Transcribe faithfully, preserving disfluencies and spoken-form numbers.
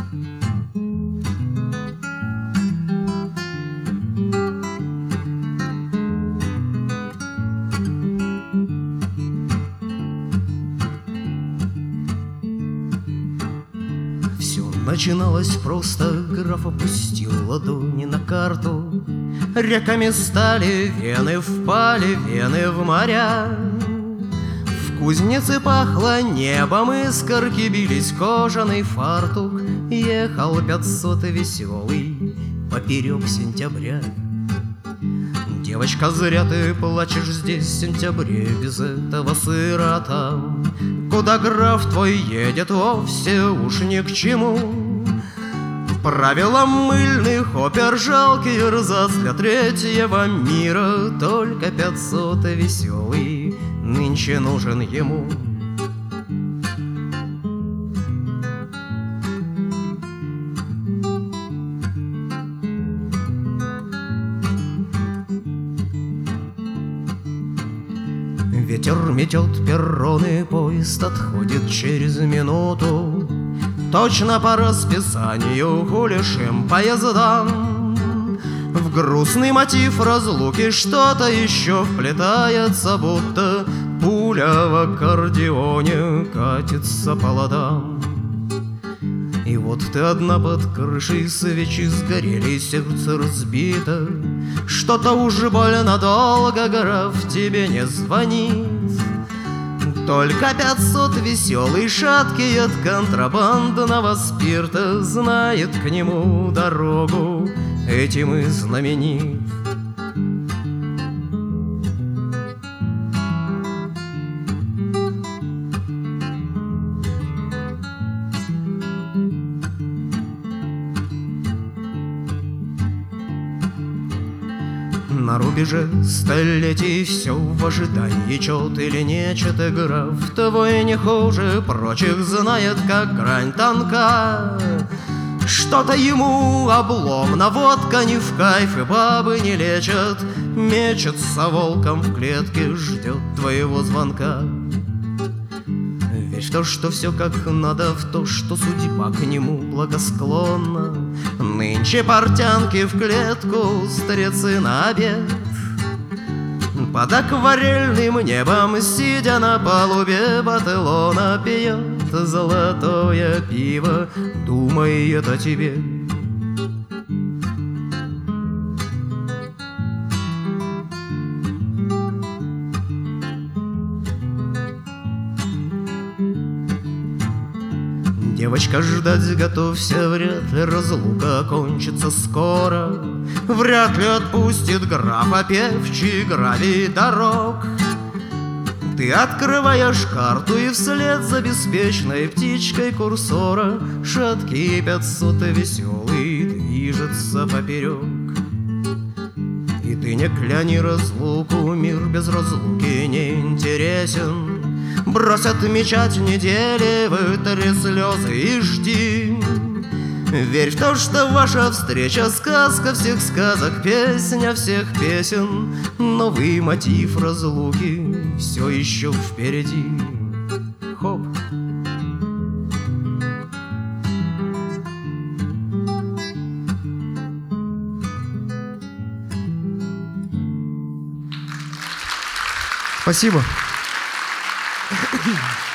Начиналось просто, граф опустил ладони на карту. Реками стали вены, впали вены в моря. В кузнице пахло небом, искорки бились, кожаный фартук. Ехал пятьсот веселый поперек сентября. Девочка, зря ты плачешь здесь в сентябре без этого сыра там. Куда граф твой едет, вовсе уж ни к чему. Правила мыльных опер жалкие рзац для третьего мира. Только пятьсот веселый нынче нужен ему. Ветер метет перроны, поезд отходит через минуту. Точно по расписанию гуляшем поездам. В грустный мотив разлуки что-то еще вплетается, будто пуля в аккордеоне катится по ладам. И вот ты одна под крышей, свечи сгорели, сердце разбито. Что-то уже больно долго, граф тебе не звонит. Только пятьсот веселый, шаткий от контрабандного спирта знает к нему дорогу, этим и знаменит. На рубеже столетий все в ожидании, чет или нечет, и граф твой не хуже прочих знает, как грань тонка. Что-то ему обломно, водка не в кайф, и бабы не лечат. Мечется волком в клетке, ждет твоего звонка. Верь в то, что все как надо, в то, что судьба к нему благосклонна. Нынче портянки в клетку, старецы на обед. Под акварельным небом, сидя на палубе Батылона, пьет золотое пиво, думает о тебе. Девочка, ждать готовься, вряд ли разлука кончится скоро. Вряд ли отпустит графа певчий гравий дорог. Ты открываешь карту, и вслед за беспечной птичкой курсора шаткий пятьсот веселый движется поперек. И ты не кляни разлуку, мир без разлуки не интересен. Брось отмечать недели, вытри слезы и жди. Верь в то, что ваша встреча — сказка всех сказок, песня всех песен. Новый мотив разлуки все еще впереди. Хоп! Спасибо. Thank you.